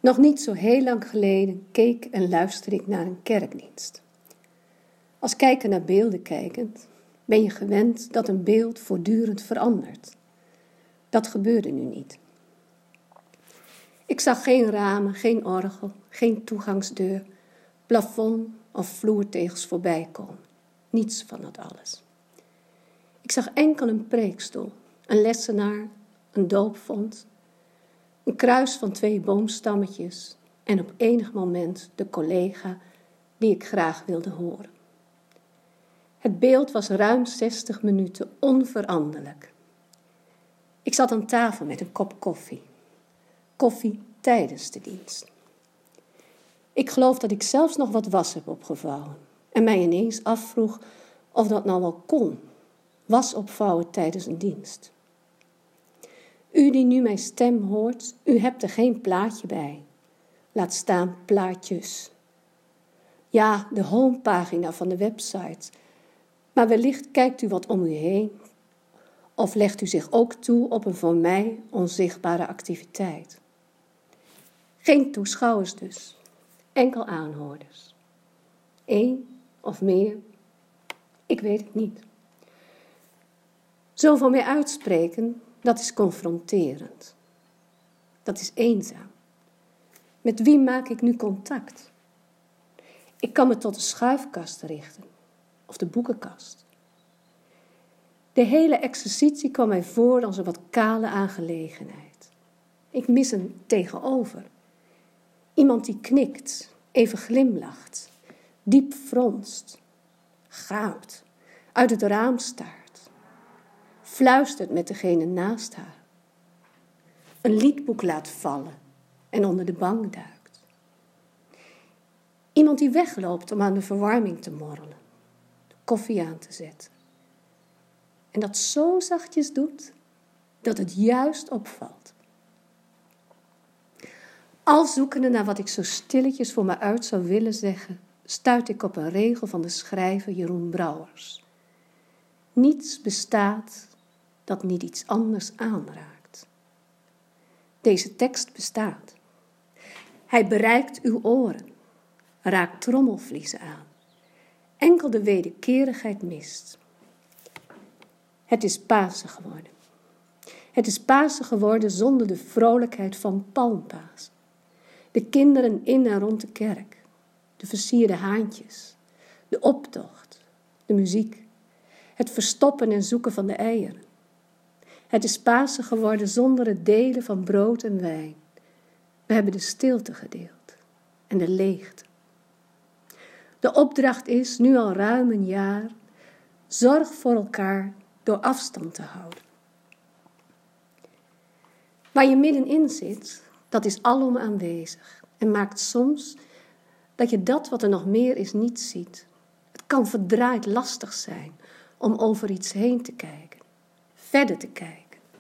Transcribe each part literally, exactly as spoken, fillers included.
Nog niet zo heel lang geleden keek en luisterde ik naar een kerkdienst. Als kijker naar beelden kijkend, ben je gewend dat een beeld voortdurend verandert. Dat gebeurde nu niet. Ik zag geen ramen, geen orgel, geen toegangsdeur, plafond of vloertegels voorbij komen. Niets van dat alles. Ik zag enkel een preekstoel, een lessenaar, een doopvont, een kruis van twee boomstammetjes en op enig moment de collega die ik graag wilde horen. Het beeld was ruim zestig minuten onveranderlijk. Ik zat aan tafel met een kop koffie. Koffie tijdens de dienst. Ik geloof dat ik zelfs nog wat was heb opgevouwen en mij ineens afvroeg of dat nou wel kon, was opvouwen tijdens een dienst. U die nu mijn stem hoort, u hebt er geen plaatje bij. Laat staan plaatjes. Ja, de homepagina van de website. Maar wellicht kijkt u wat om u heen. Of legt u zich ook toe op een voor mij onzichtbare activiteit. Geen toeschouwers dus, enkel aanhoorders. Eén of meer, ik weet het niet. Zo van mij uitspreken, dat is confronterend. Dat is eenzaam. Met wie maak ik nu contact? Ik kan me tot de schuifkast richten, of de boekenkast. De hele exercitie kwam mij voor als een wat kale aangelegenheid. Ik mis een tegenover. Iemand die knikt, even glimlacht, diep fronst, gaapt, uit het raam staart, fluistert met degene naast haar, een liedboek laat vallen en onder de bank duikt. Iemand die wegloopt om aan de verwarming te morrelen, de koffie aan te zetten. En dat zo zachtjes doet, dat het juist opvalt. Al zoekende naar wat ik zo stilletjes voor me uit zou willen zeggen, stuit ik op een regel van de schrijver Jeroen Brouwers. Niets bestaat dat niet iets anders aanraakt. Deze tekst bestaat. Hij bereikt uw oren, raakt trommelvliezen aan. Enkel de wederkerigheid mist. Het is Pasen geworden. Het is Pasen geworden zonder de vrolijkheid van Palmpasen. De kinderen in en rond de kerk, de versierde haantjes, de optocht, de muziek, het verstoppen en zoeken van de eieren. Het is Pasen geworden zonder het delen van brood en wijn. We hebben de stilte gedeeld en de leegte. De opdracht is, nu al ruim een jaar, zorg voor elkaar door afstand te houden. Waar je middenin zit, dat is alom aanwezig en maakt soms dat je dat wat er nog meer is niet ziet. Het kan verdraaid lastig zijn om over iets heen te kijken, verder te kijken.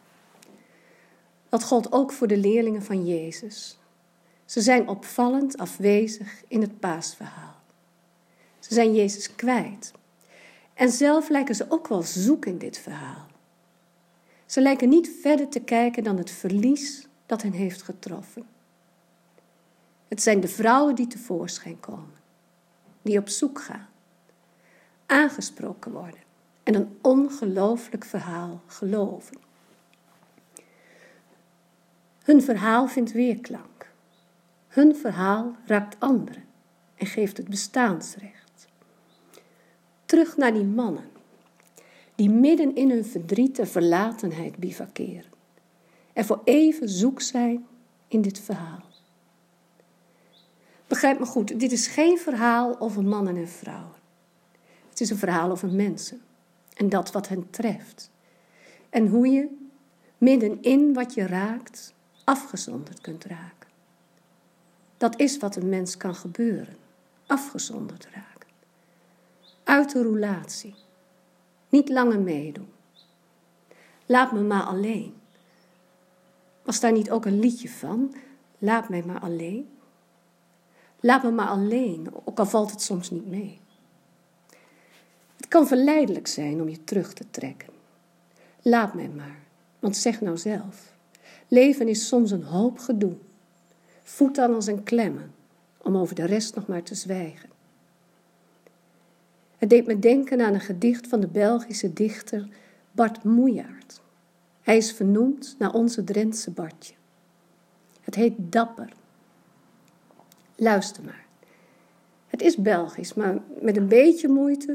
Dat gold ook voor de leerlingen van Jezus. Ze zijn opvallend afwezig in het paasverhaal. Ze zijn Jezus kwijt. En zelf lijken ze ook wel zoek in dit verhaal. Ze lijken niet verder te kijken dan het verlies dat hen heeft getroffen. Het zijn de vrouwen die tevoorschijn komen, die op zoek gaan, aangesproken worden en een ongelooflijk verhaal geloven. Hun verhaal vindt weerklank. Hun verhaal raakt anderen en geeft het bestaansrecht. Terug naar die mannen, die midden in hun verdriet en verlatenheid bivakeren en voor even zoek zijn in dit verhaal. Begrijp me goed, dit is geen verhaal over mannen en vrouwen. Het is een verhaal over mensen en dat wat hen treft. En hoe je middenin wat je raakt, afgezonderd kunt raken. Dat is wat een mens kan gebeuren, afgezonderd raken. Uit de roulatie, niet langer meedoen. Laat me maar alleen. Was daar niet ook een liedje van? Laat mij maar alleen. Laat me maar alleen, ook al valt het soms niet mee. Het kan verleidelijk zijn om je terug te trekken. Laat mij maar, want zeg nou zelf. Leven is soms een hoop gedoe. voelt dan als een klemmen, om over de rest nog maar te zwijgen. Het deed me denken aan een gedicht van de Belgische dichter Bart Moejaert. Hij is vernoemd naar onze Drentse Bartje. Het heet Dapper. Luister maar. Het is Belgisch, maar met een beetje moeite.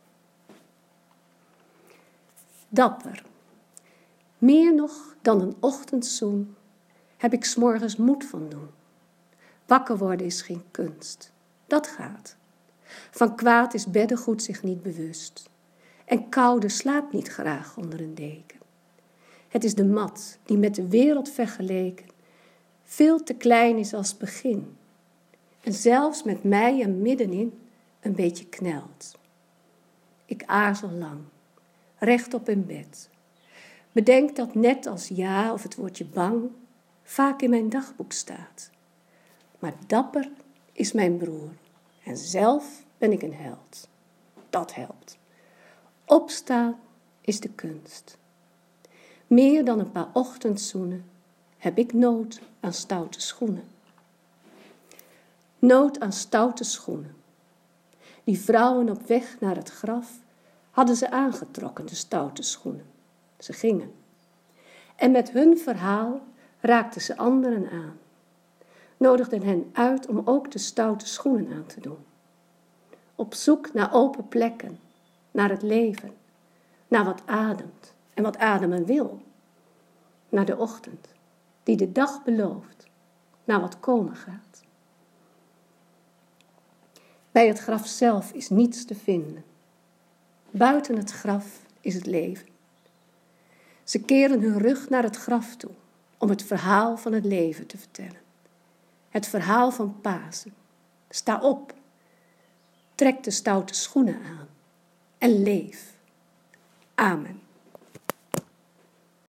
Dapper. Meer nog dan een ochtendzoen heb ik 's morgens moed van doen. Wakker worden is geen kunst. Dat gaat. Van kwaad is beddengoed zich niet bewust. En koude slaapt niet graag onder een deken. Het is de mat die met de wereld vergeleken veel te klein is als begin. En zelfs met mij er middenin een beetje knelt. Ik aarzel lang, rechtop in bed. Bedenk dat net als ja of het woordje bang vaak in mijn dagboek staat. Maar dapper is mijn broer en zelf ben ik een held. Dat helpt. Opstaan is de kunst. Meer dan een paar ochtendzoenen heb ik nood aan stoute schoenen. Nood aan stoute schoenen. Die vrouwen op weg naar het graf hadden ze aangetrokken, de stoute schoenen. Ze gingen. En met hun verhaal raakten ze anderen aan. Nodigden hen uit om ook de stoute schoenen aan te doen. Op zoek naar open plekken, naar het leven, naar wat ademt en wat ademen wil. Naar de ochtend, die de dag belooft, naar wat komen gaat. Bij het graf zelf is niets te vinden. Buiten het graf is het leven. Ze keren hun rug naar het graf toe om het verhaal van het leven te vertellen. Het verhaal van Pasen. Sta op, trek de stoute schoenen aan en leef. Amen.